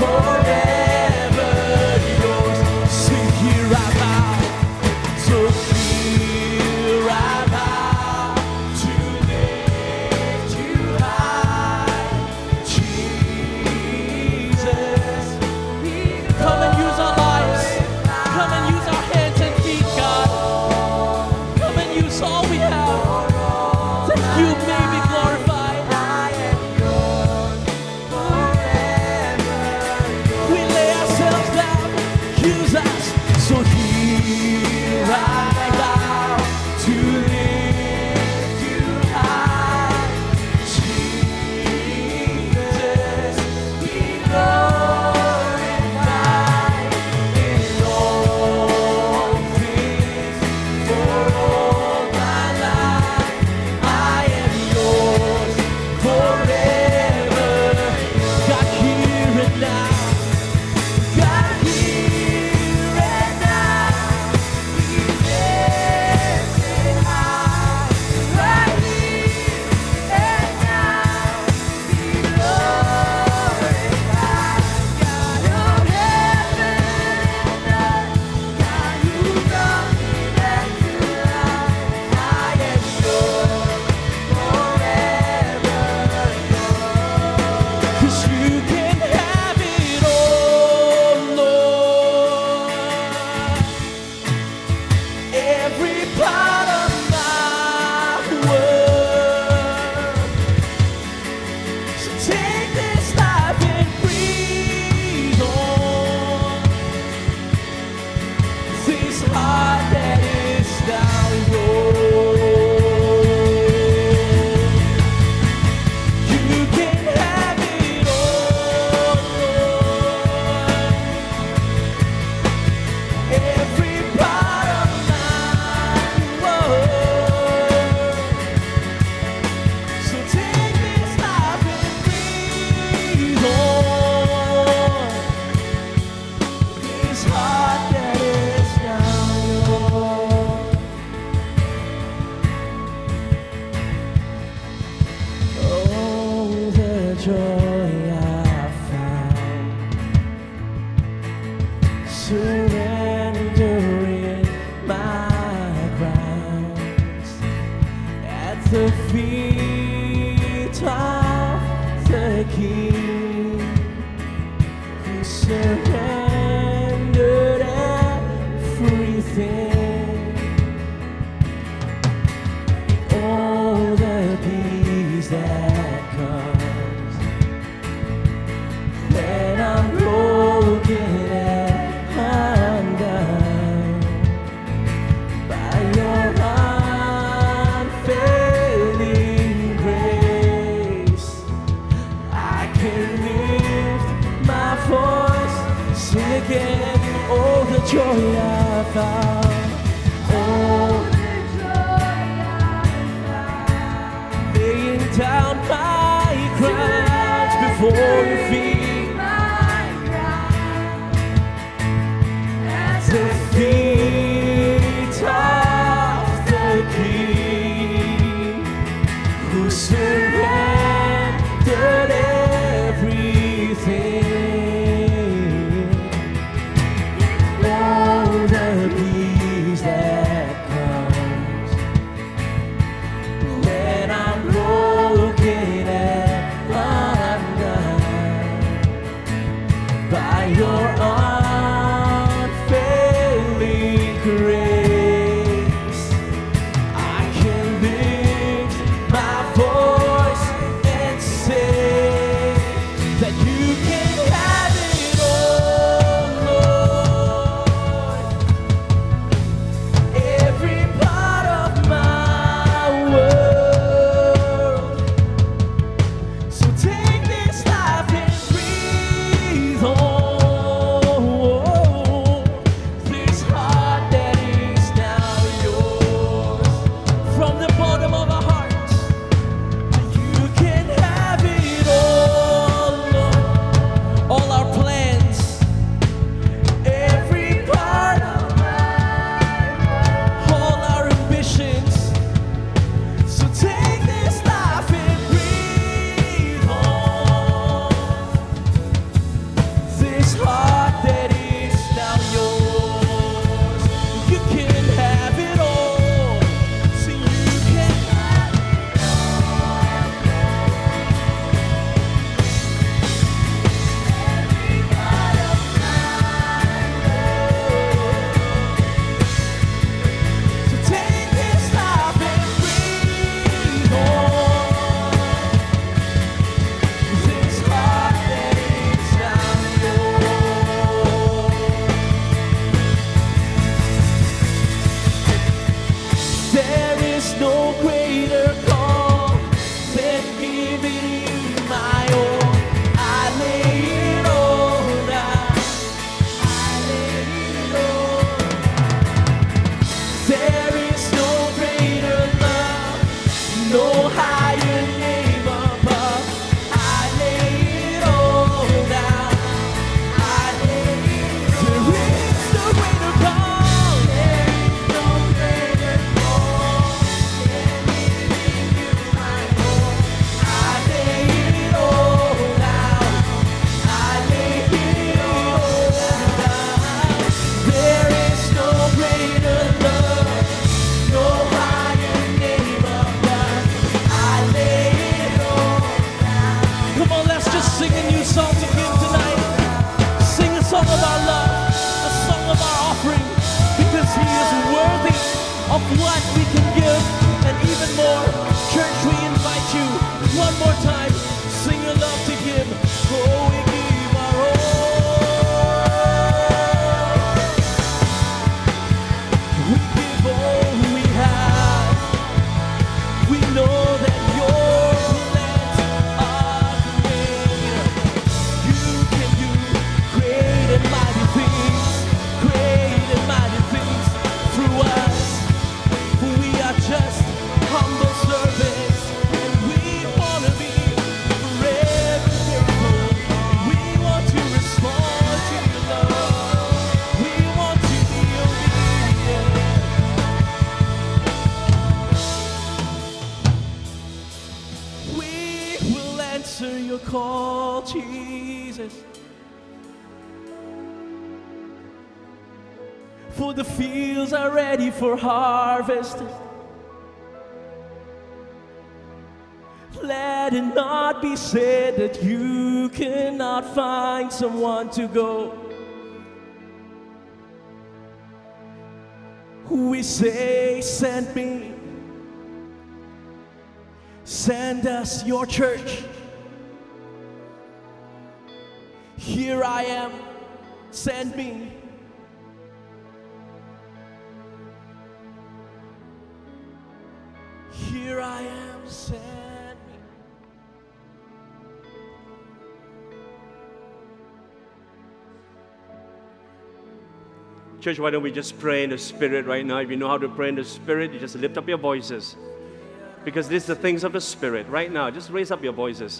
forever yours. Sing, here I bow, so here I bow to lift you high, Jesus. Come and use our lives. Come and use our hands and feet, God. Come and use all we have, that you may be glorified. I am yours forever. We lay ourselves down, use us. So here I bow to lift you high, Jesus. Be glorified in all things. For all my life, I am yours forever. God, here and now, God, here and now, be lifted high. Right here and now, be glorified. God of heaven and earth, God who brought me back to life, I am yours forever. 'Cause you can have it all, Lord. Every part of my world. So take this life and breathe on this heart that is now yours. You can have it all, Lord. Every part of my world. So take this life and breathe on this heart that is now yours. Oh, the joy the King who surrendered everything. All the peace that comes when I'm broken and undone by your unfailing grace. I can lift my voice, sing again, oh the joy I found, oh the joy I found, laying down my crowns before your feet, my crowns at the feet of the King who surrendered everything. All the peace that comes when I'm broken and undone by your unfailing grace. I can lift my voice and say that you can have it all, Lord. Every part of my world. So take this life and breathe on this heart that is now yours. From the bottom of our hearts, you can have it all, Lord. All our plans, every part of all our ambitions. So take this life and breathe on this heart that is now yours. You can have it all. So you can have it every part of so take this life and breathe on this heart that is now yours. There is no greater call than giving you my all. I lay it all down. I lay it all. There is no greater love, no higher name above. I lay it all down. I lay it all. There is no greater call. There is no greater call than giving you my all. I lay it all down. I lay it all down. There is no greater love, no higher name above. I lay it all down. Come on, let's just sing a new song to Him tonight. Sing a song of our love, a song of our offering, because He is worthy of what we can give and even more. Church, we invite you one more time. Sing your love to Him. Oh, we give our all. We give all we have. We know that your plans are great. You can do great and mighty things, great and mighty things through us. For we are just humble servants, and we want to be forever grateful. We want to respond to your love. We want to be obedient. We will answer your call, Jesus. For the fields are ready for harvest. Let it not be said that you cannot find someone to go. We say, send me. Send us your church. Here I am, send me. Here I am, send me. Church, why don't we just pray in the Spirit right now? If you know how to pray in the Spirit, you just lift up your voices. Because these are the things of the Spirit. Right now, just raise up your voices.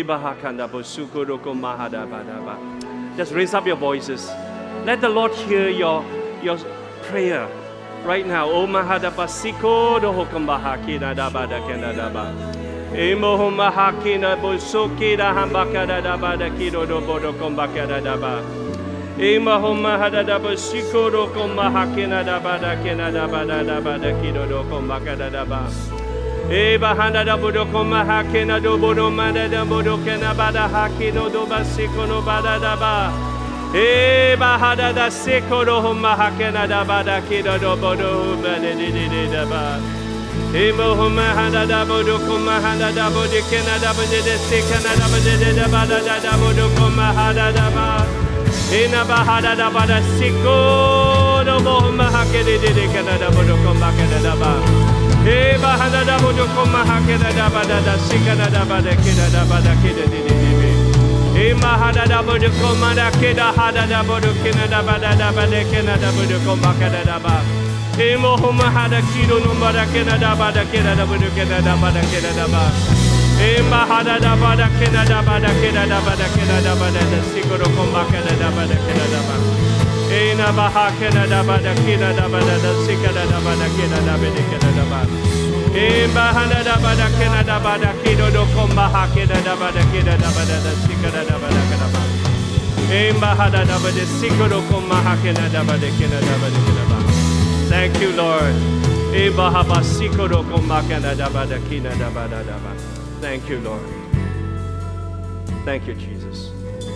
Just raise up your voices. Let the Lord hear your, your prayer right now. O Mahadapasiko do Hokumbahakina Dabada Kenadaba. Emohumahakina Busukida Hambakada Dabada Kido do Bodo Kombakada Daba. Emahumahadabasiko do Kombahakina Dabada Kenadabada Dabada Kido do Kombakada Daba. Eba handa da bodo koma hakena do bodo manda da bodo kena bada hakino do basiko no bada da ba. Eba hada da siko do homa hakena da bada kido do bodo bada di di di da ba. Eba homa handa da bodo koma handa da bodo kena da bodo de sikana da bodo de da bada da da bodo koma hada da ba. Ina ba hada da bada siko do homa hakena di di kena da bodo koma kena da ba. Hey, bahada da bodo koma hakeda da bada da sikana da bada keda da bada keda di di di di. Hey, bahada da bodo koma da keda hada da bodo kena da bada da bada kena da bodo koma keda da ba. Hey, mohuma hada kido no bada kena da bada keda da bodo kena da bada keda da ba. Hey, bahada da bada kena da bada keda da bada keda da bada da sikoro koma keda da bada keda da ba. Hey, na baha kena da bada kena da bada da sikana da bada kena da bada kena da ba. Hey, bahana da bada kena da bada kido do komba ha kena da bada kena da bada da sikana da bada kena ba. Hey, bahada da bada sikoro komba ha kena da bada kena da bada kena ba. Thank you, Lord. Hey, bahaba sikoro komba kena da bada kena da bada da ba. Thank you, Lord. Thank you, Jesus.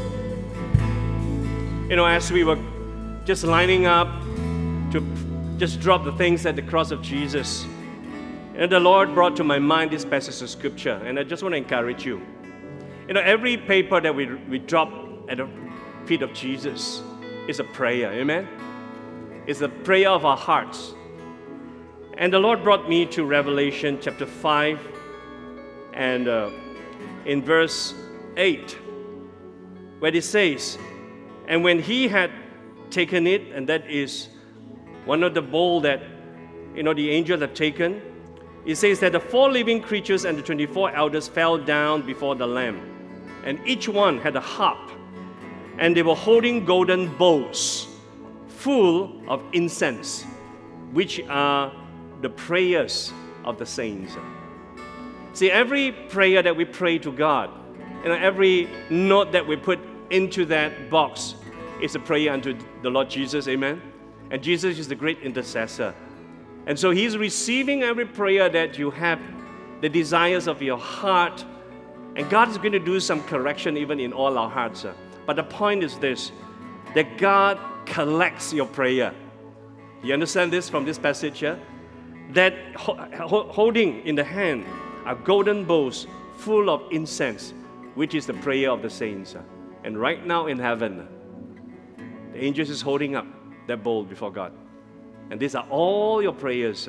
You know, as we were just lining up to just drop the things at the cross of Jesus, and the Lord brought to my mind this passage of scripture, and I just want to encourage you. You know, every paper that we, we drop at the feet of Jesus is a prayer, amen? It's a prayer of our hearts. And the Lord brought me to Revelation chapter five, and uh, in verse eight, where it says, and when he had taken it, and that is one of the bowl that, you know, the angels have taken, it says that the four living creatures and the twenty-four elders fell down before the Lamb, and each one had a harp, and they were holding golden bowls full of incense, which are the prayers of the saints. See, every prayer that we pray to God, you know, every note that we put into that box is a prayer unto the Lord Jesus, amen? And Jesus is the great intercessor. And so He's receiving every prayer that you have, the desires of your heart. And God is going to do some correction even in all our hearts. But the point is this, that God collects your prayer. You understand this from this passage here? That ho- holding in the hand are golden bowls full of incense, which is the prayer of the saints. And right now in heaven, the angels is holding up that bowl before God. And these are all your prayers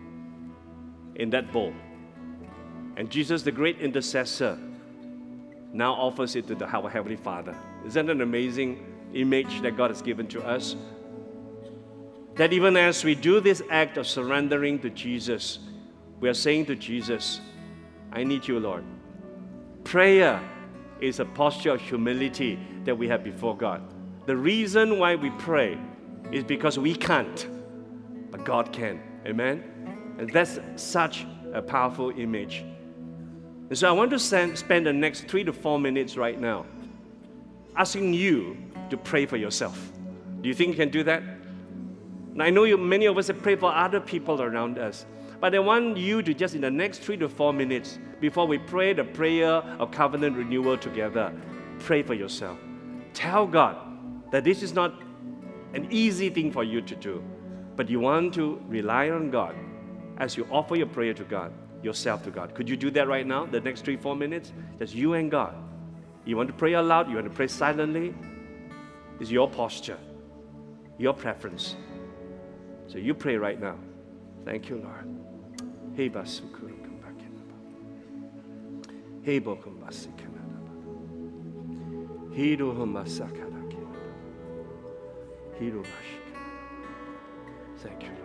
in that bowl. And Jesus, the great intercessor, now offers it to the, our Heavenly Father. Isn't that an amazing image that God has given to us? That even as we do this act of surrendering to Jesus, we are saying to Jesus, I need you, Lord. Prayer is a posture of humility that we have before God. The reason why we pray is because we can't, but God can. Amen? And that's such a powerful image. And so I want to send, spend the next three to four minutes right now asking you to pray for yourself. Do you think you can do that? Now, I know you, many of us have prayed for other people around us, but I want you to just in the next three to four minutes before we pray the prayer of covenant renewal together, pray for yourself. Tell God that this is not an easy thing for you to do, but you want to rely on God as you offer your prayer to God, yourself to God. Could you do that right now, the next three, four minutes? Just you and God. You want to pray aloud, you want to pray silently. It's your posture, your preference. So you pray right now. Thank you, Lord. Hey, basukuru kumbakenaba. Hey, bokumbasikanaba. Hiru humbasakadakenaba. Hiru bashika. Thank you, Lord.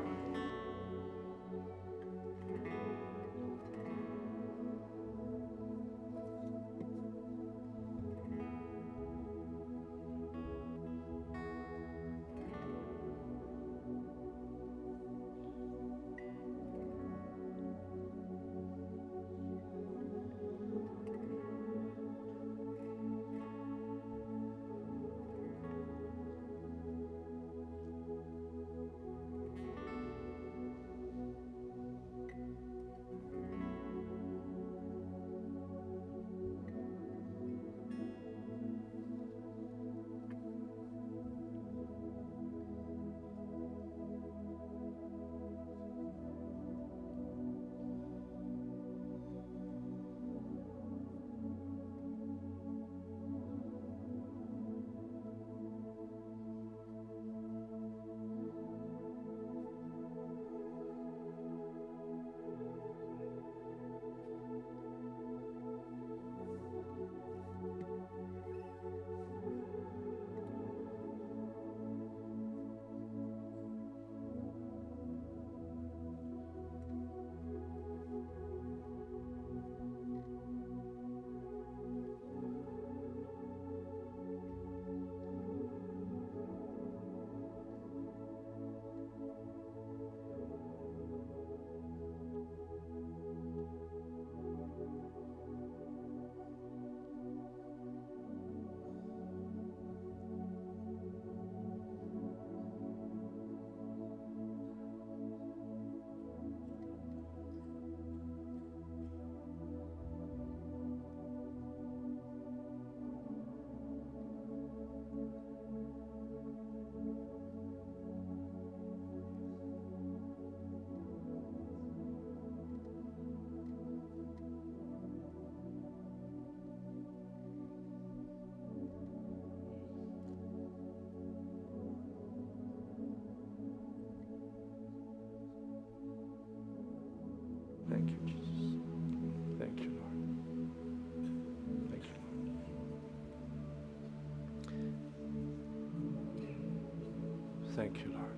Thank you, Jesus. Thank you, Lord. Thank you, Lord. Thank you, Lord.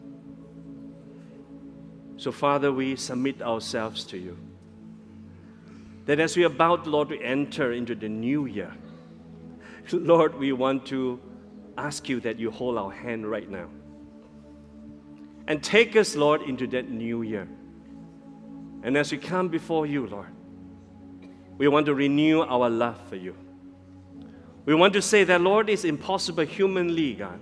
So, Father, we submit ourselves to you. That as we are about, Lord, to enter into the new year, Lord, we want to ask you that you hold our hand right now. And take us, Lord, into that new year. And as we come before you, Lord, we want to renew our love for you. We want to say that, Lord, it's impossible humanly, God,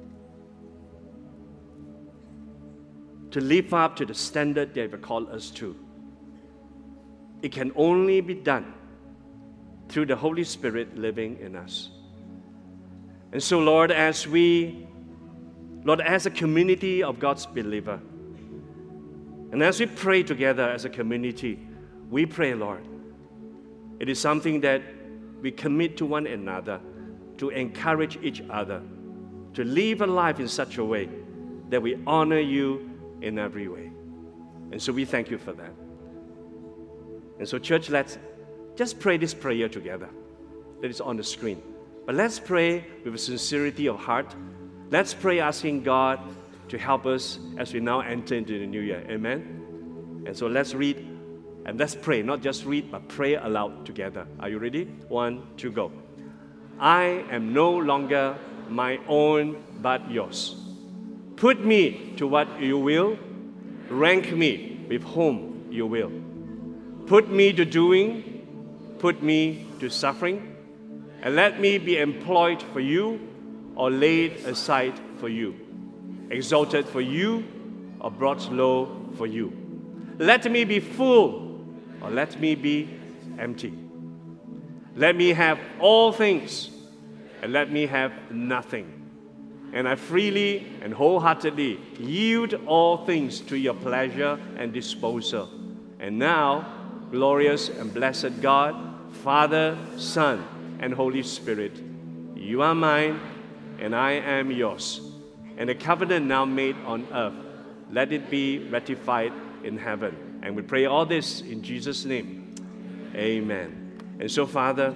to live up to the standard that you have called us to. It can only be done through the Holy Spirit living in us. And so, Lord, as we, Lord, as a community of God's believer, and as we pray together as a community, we pray, Lord, it is something that we commit to one another to encourage each other to live a life in such a way that we honor you in every way. And so we thank you for that. And so, church, let's just pray this prayer together that is on the screen. But let's pray with a sincerity of heart. Let's pray asking God to help us as we now enter into the new year. Amen? And so let's read and let's pray. Not just read, but pray aloud together. Are you ready? One, two, go. I am no longer my own, but yours. Put me to what you will. Rank me with whom you will. Put me to doing. Put me to suffering. And let me be employed for you or laid aside for you. Exalted for you or brought low for you. Let me be full or let me be empty. Let me have all things, and let me have nothing. And I freely and wholeheartedly yield all things to your pleasure and disposal. And now, glorious and blessed God, Father, Son, and Holy Spirit, you are mine, and I am yours. And the covenant now made on earth, let it be ratified in heaven. And we pray all this in Jesus' name. Amen. And so, Father,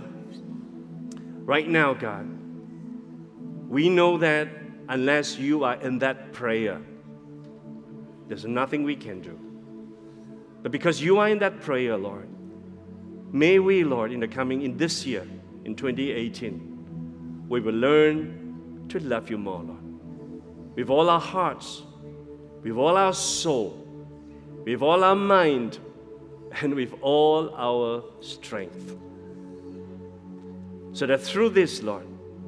right now, God, we know that unless you are in that prayer, there's nothing we can do. But because you are in that prayer, Lord, may we, Lord, in the coming, in this year, in twenty eighteen, we will learn to love you more, Lord. With all our hearts, with all our soul, with all our mind, and with all our strength. So that through this, Lord,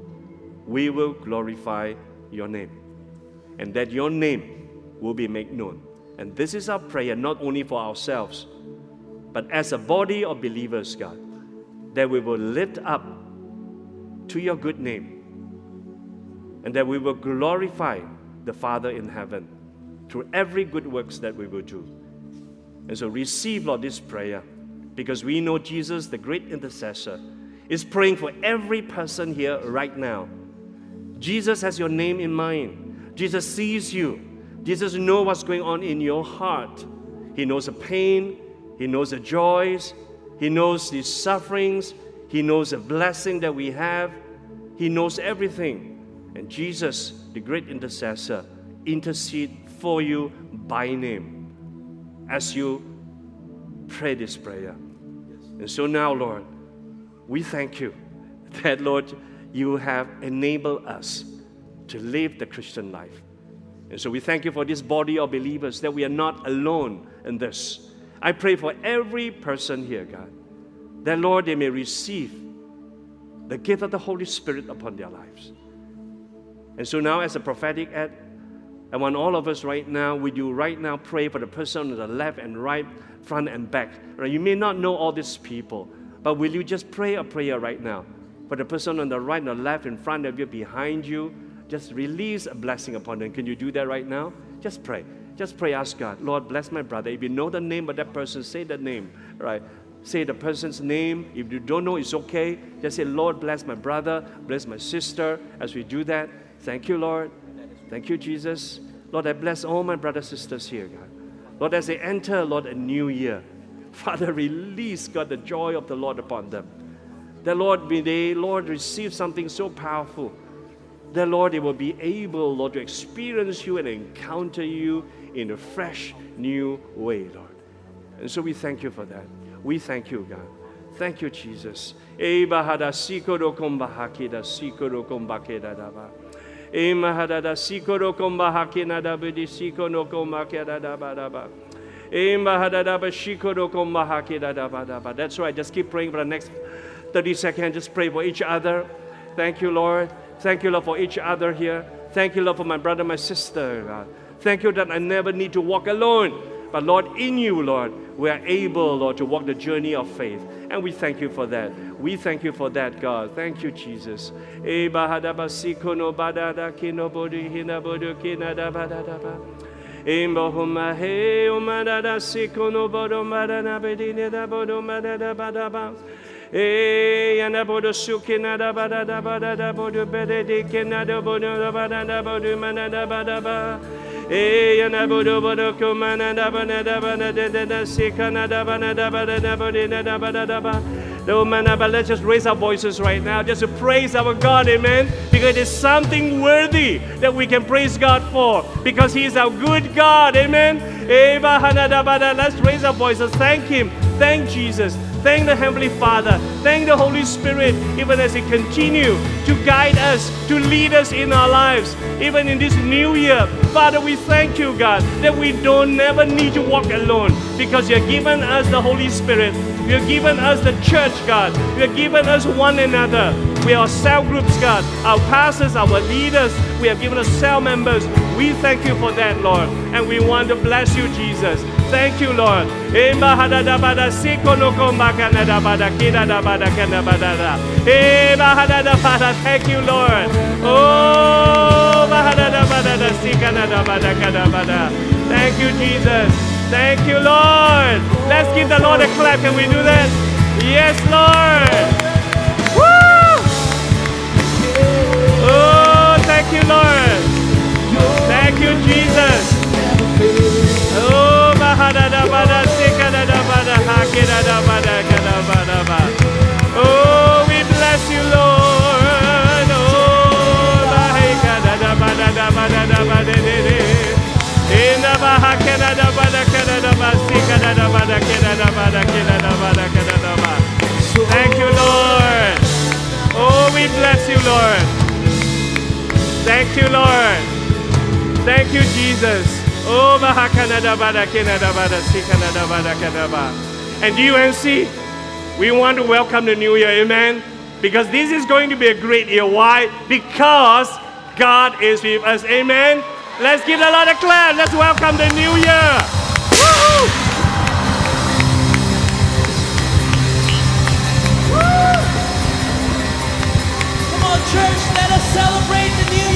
we will glorify your name, and that your name will be made known. And this is our prayer, not only for ourselves, but as a body of believers, God, that we will lift up to your good name, and that we will glorify the Father in heaven through every good works that we will do. And so receive, Lord, this prayer, because we know Jesus, the great intercessor, is praying for every person here right now. Jesus has your name in mind. Jesus sees you. Jesus knows what's going on in your heart. He knows the pain. He knows the joys. He knows the sufferings. He knows the blessing that we have. He knows everything. And Jesus, the great intercessor, intercedes for you by name as you pray this prayer. And so now, Lord, we thank you that, Lord, you have enabled us to live the Christian life. And so we thank you for this body of believers, that we are not alone in this. I pray for every person here, God, that, Lord, they may receive the gift of the Holy Spirit upon their lives. And so now, as a prophetic act, I want all of us right now, would you right now pray for the person on the left and right, front and back. You may not know all these people, but will you just pray a prayer right now for the person on the right and the left, in front of you, behind you? Just release a blessing upon them. Can you do that right now? Just pray. Just pray, ask God, Lord, bless my brother. If you know the name of that person, say the name, right? Say the person's name. If you don't know, it's okay. Just say, Lord, bless my brother, bless my sister. As we do that, thank you, Lord. Thank you, Jesus. Lord, I bless all my brothers and sisters here, God. Lord, as they enter, Lord, a new year, Father, release, God, the joy of the Lord upon them. That, Lord, may they, Lord, receive something so powerful. That, Lord, they will be able, Lord, to experience you and encounter you in a fresh, new way, Lord. And so we thank you for that. We thank you, God. Thank you, Jesus. That's right. Just keep praying for the next thirty seconds. Just pray for each other. Thank you, Lord. Thank you, Lord, for each other here. Thank you, Lord, for my brother, my sister, God. Thank you that I never need to walk alone. But, Lord, in you, Lord, we are able, Lord, to walk the journey of faith. And we thank you for that. We thank you for that, God. Thank you, Jesus. Eh, yana bodo sukina da ba da da ba da da bodo bede de kina da bodo da ba da da bodo mana da ba da ba. Eh, yana bodo bodo kumana da ba da da ba da da da sikana da ba da da ba da da bodo da da ba da da ba. But let's just raise our voices right now just to praise our God, amen? Because it's something worthy that we can praise God for, because He is our good God, amen? Let's raise our voices. Thank Him. Thank Jesus. Thank the Heavenly Father. Thank the Holy Spirit, even as He continues to guide us, to lead us in our lives, even in this new year. Father, we thank you, God, that we don't never need to walk alone, because You've given us the Holy Spirit. You've given us the church, God. You've given us one another. We are cell groups, God. Our pastors, our leaders, we have given us cell members. We thank you for that, Lord. And we want to bless you, Jesus. Thank you, Lord. Thank you, Lord. Oh, thank you, Jesus. Thank you, Lord. Let's give the Lord a clap. Can we do that? Yes, Lord. Woo! Oh, thank you, Lord. Thank you, Jesus. Oh, oh, we bless you, Lord. Oh, thank you, Lord. Oh, we bless you, Lord. Thank you, Lord. Thank you, Jesus. Oh, and U N C, we want to welcome the new year, amen? Because this is going to be a great year. Why? Because God is with us, amen? Let's give the Lord a clap. Let's welcome the new year. Woo! Come on, church, let us celebrate the new year.